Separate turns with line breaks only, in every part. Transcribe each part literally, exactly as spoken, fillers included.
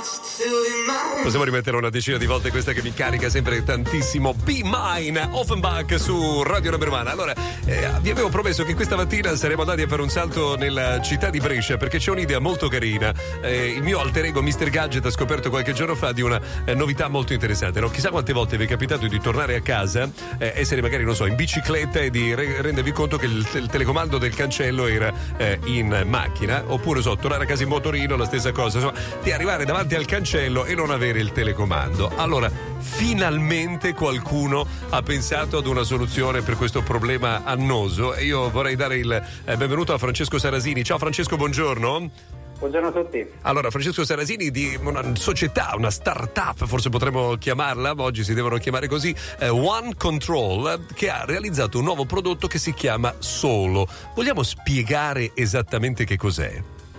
Possiamo rimettere una decina di volte questa che mi carica sempre tantissimo. Be Mine, Offenbach su Radio Number One. Allora, eh, vi avevo promesso che questa mattina saremmo andati a fare un salto nella città di Brescia perché c'è un'idea molto carina. Eh, il mio alter ego mister Gadget ha scoperto qualche giorno fa di una eh, novità molto interessante. No? Chissà quante volte vi è capitato di tornare a casa, eh, essere magari, non so, in bicicletta e di re- rendervi conto che il, il telecomando del cancello era eh, in macchina, oppure so, tornare a casa in motorino, la stessa cosa, insomma, di arrivare davanti al cancello e non avere il telecomando. Allora, finalmente qualcuno ha pensato ad una soluzione per questo problema annoso e io vorrei dare il eh, benvenuto a Francesco Sarasini. Ciao Francesco, buongiorno.
Buongiorno a tutti.
Allora, Francesco Sarasini di una società, una start-up, forse potremmo chiamarla, oggi si devono chiamare così, eh, One Control, che ha realizzato un nuovo prodotto che si chiama Solo. Vogliamo spiegare esattamente che cos'è?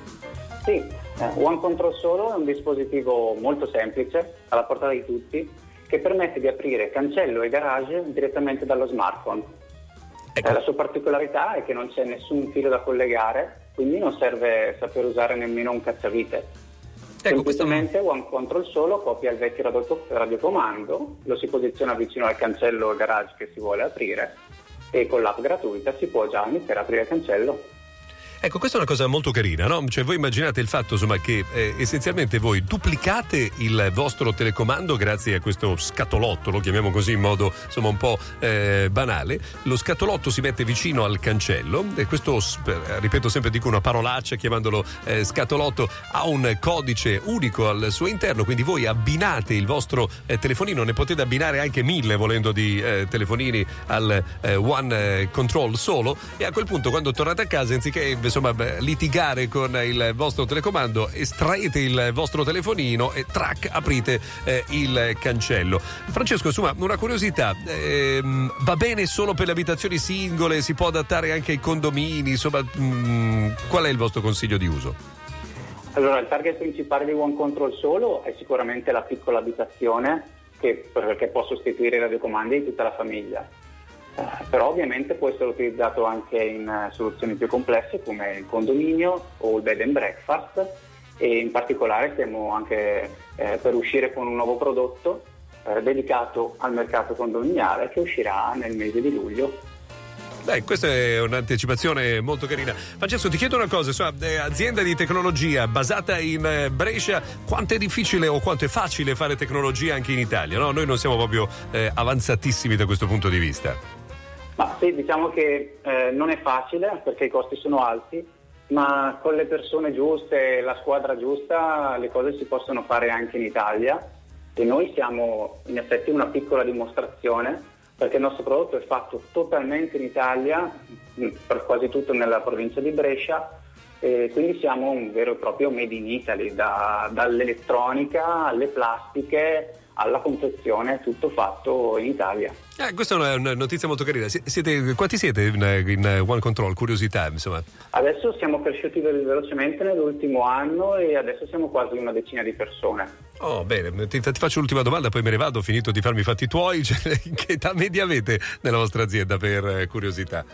Sì. One Control Solo è un dispositivo molto semplice, alla portata di tutti, che permette di aprire cancello e garage direttamente dallo smartphone. Ecco. La sua particolarità è che non c'è nessun filo da collegare, quindi non serve saper usare nemmeno un cacciavite. Ecco, semplicemente questo... One Control Solo copia il vecchio radio- radiocomando, lo si posiziona vicino al cancello o garage che si vuole aprire e con l'app gratuita si può già iniziare a aprire il cancello.
Ecco, questa è una cosa molto carina, no? Cioè, voi immaginate il fatto, insomma, che eh, essenzialmente voi duplicate il vostro telecomando grazie a questo scatolotto, lo chiamiamo così in modo, insomma, un po' eh, banale. Lo scatolotto si mette vicino al cancello e questo, ripeto sempre, dico una parolaccia chiamandolo eh, scatolotto, ha un codice unico al suo interno, quindi voi abbinate il vostro eh, telefonino, ne potete abbinare anche mille volendo di eh, telefonini al eh, One eh, Control Solo, e a quel punto quando tornate a casa, anziché insomma litigare con il vostro telecomando, estraete il vostro telefonino e track aprite eh, il cancello. Francesco, insomma, una curiosità, ehm, va bene solo per le abitazioni singole, si può adattare anche ai condomini, insomma, mh, qual è il vostro consiglio di uso?
Allora, il target principale di One Control Solo è sicuramente la piccola abitazione che, che può sostituire i radiocomandi di tutta la famiglia. Uh, però ovviamente può essere utilizzato anche in uh, soluzioni più complesse come il condominio o il bed and breakfast, e in particolare stiamo anche eh, per uscire con un nuovo prodotto eh, dedicato al mercato condominiale che uscirà nel mese di luglio.
Beh, questa è un'anticipazione molto carina. Francesco, ti chiedo una cosa, insomma, eh, azienda di tecnologia basata in eh, Brescia, quanto è difficile o quanto è facile fare tecnologia anche in Italia, no? Noi non siamo proprio eh, avanzatissimi da questo punto di vista.
Ma sì, diciamo che eh, non è facile perché i costi sono alti, ma con le persone giuste e la squadra giusta le cose si possono fare anche in Italia, e noi siamo in effetti una piccola dimostrazione, perché il nostro prodotto è fatto totalmente in Italia, per quasi tutto nella provincia di Brescia, e quindi siamo un vero e proprio made in Italy, da, dall'elettronica alle plastiche alla confezione, tutto fatto in Italia.
Eh, questa è una notizia molto carina. Siete, quanti siete in, in One Control? Curiosità, insomma.
Adesso siamo cresciuti velocemente nell'ultimo anno e adesso siamo quasi una decina di persone.
Oh, bene, ti, ti faccio l'ultima domanda, poi me ne vado, finito di farmi i fatti tuoi. Cioè, che età media avete nella vostra azienda, per eh, curiosità?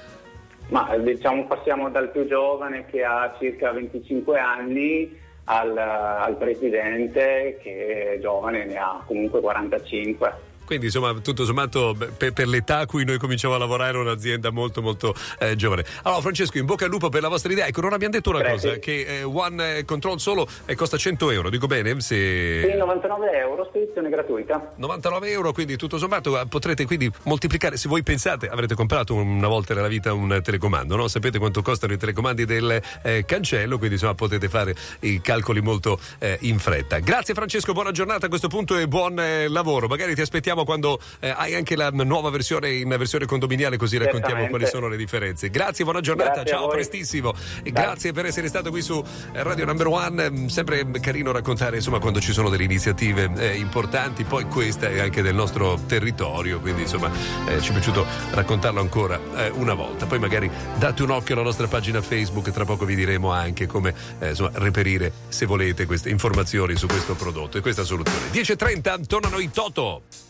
Ma diciamo passiamo dal più giovane che ha circa venticinque anni al, al presidente che è giovane, ne ha comunque quarantacinque.
Quindi insomma, tutto sommato, per, per l'età a cui noi cominciamo a lavorare, è un'azienda molto molto eh, giovane. Allora Francesco, in bocca al lupo per la vostra idea. Ecco, non abbiamo detto una
Grazie.
cosa, che eh, One Control Solo eh, costa cento euro, dico bene? Se...
Sì, novantanove euro, spedizione gratuita.
novantanove euro, quindi tutto sommato potrete quindi moltiplicare, se voi pensate, avrete comprato una volta nella vita un telecomando, no? Sapete quanto costano i telecomandi del eh, cancello, quindi insomma potete fare i calcoli molto eh, in fretta. Grazie Francesco, buona giornata a questo punto e buon eh, lavoro. Magari ti aspettiamo quando eh, hai anche la nuova versione in versione condominiale, così raccontiamo quali sono le differenze. Grazie, buona giornata,
grazie,
ciao, prestissimo. E grazie per essere stato qui su Radio Number One. Sempre carino raccontare insomma quando ci sono delle iniziative eh, importanti, poi questa è anche del nostro territorio, quindi insomma eh, ci è piaciuto raccontarlo ancora eh, una volta. Poi magari date un occhio alla nostra pagina Facebook, tra poco vi diremo anche come eh, insomma reperire, se volete, queste informazioni su questo prodotto e questa soluzione. dieci e trenta, tornano i Toto.